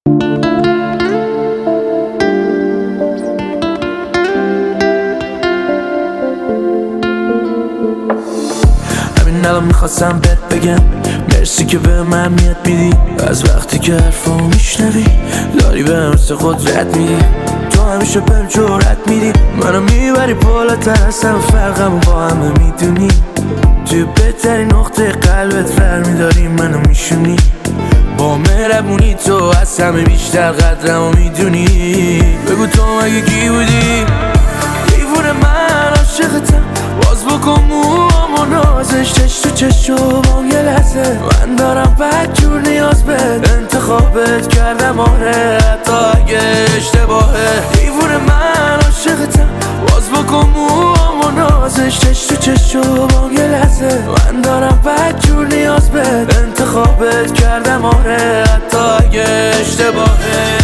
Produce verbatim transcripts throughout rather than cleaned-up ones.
همین الان میخواستم بهت بگم مرسی که به من میاد میدی. از وقتی که حرفامو میشنوی داری به مثل قدرت میدی. تو همیشه بهم جرأت میدی، منو میبری بالاتر از همه، فرقمو با همه میدونی. توی بهترین نقطه قلبت فرمیداری منو میشونی. با مهربونی تو از همه بیشتر قدرمو میدونی. بگو تو مگه کی بودی؟ دیوونه من عاشقتم، باز بکن موامو نازش، چش تو چشمام یه لحظه. من دارم بدجور نیاز بهت، انتخابت کردم آره حتی اگه اشتباهه. دیوونه من عاشقتم، باز بکن موامو نازش، چش تو چشمام یه لحظه. من دارم بدجور نیاز بهت، انتخابت کردم آره حتی اگه اشتباهه.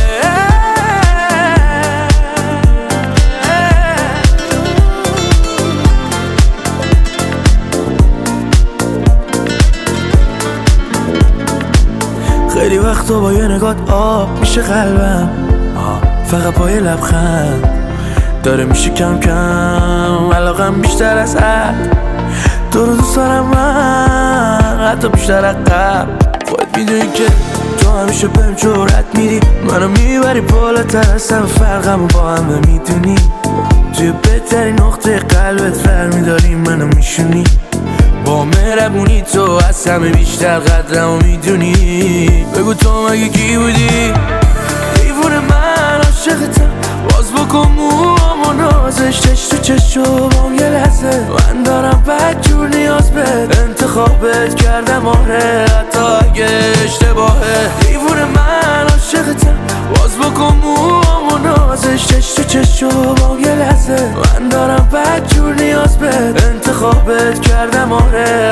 خیلی وقتا با یه نگات آب میشه قلبم، فقط با یه لبخند داره میشه کم کم علاقم بیشتر از حد. تو رو دوست دارم من حتی بیشتر از قبل. خودت میدونی که تو همیشه بهم جرأت میدی، منو میبری بالاتر از همه، فرقمو با همه میدونی. توی بهترین نقطه قلبت فرمیداری منو میشونی. با مهربونی تو از همه بیشتر قدرمو میدونی. بگو تو مگه کی بودی؟ دیوونه من عاشقتم، باز بکن موامو نازش، چش تو چشمام یه لحظه. من دارم بدجور نیاز بهت، انتخابت کردم آره حتی اگه اشتباهه. دیوونه من عاشقتم، باز بکن موامو نازش، چش تو چشمام یه لحظه. من دارم بدجور نیاز بهت، انتخابت کردم آره